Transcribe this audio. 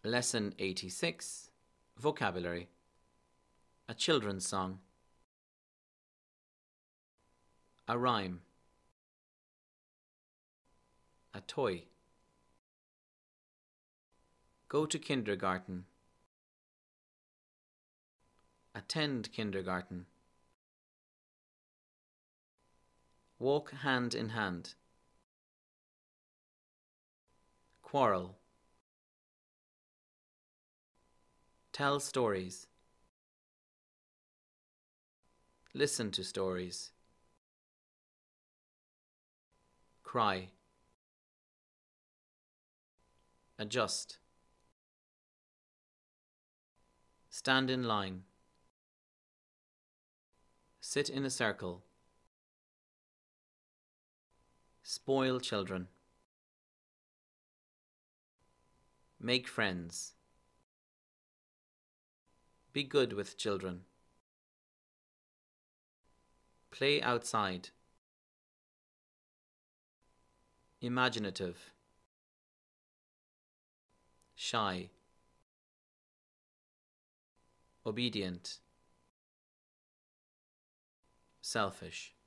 Lesson 86, Vocabulary. A children's song. A rhyme. A toy. Go to kindergarten. Attend kindergarten. Walk hand in hand. Quarrel. Tell stories. Listen to stories. Cry. Adjust. Stand in line. Sit in a circle. Spoil children. Make friends. Be good with children. Play outside. Imaginative. Shy. Obedient. Selfish.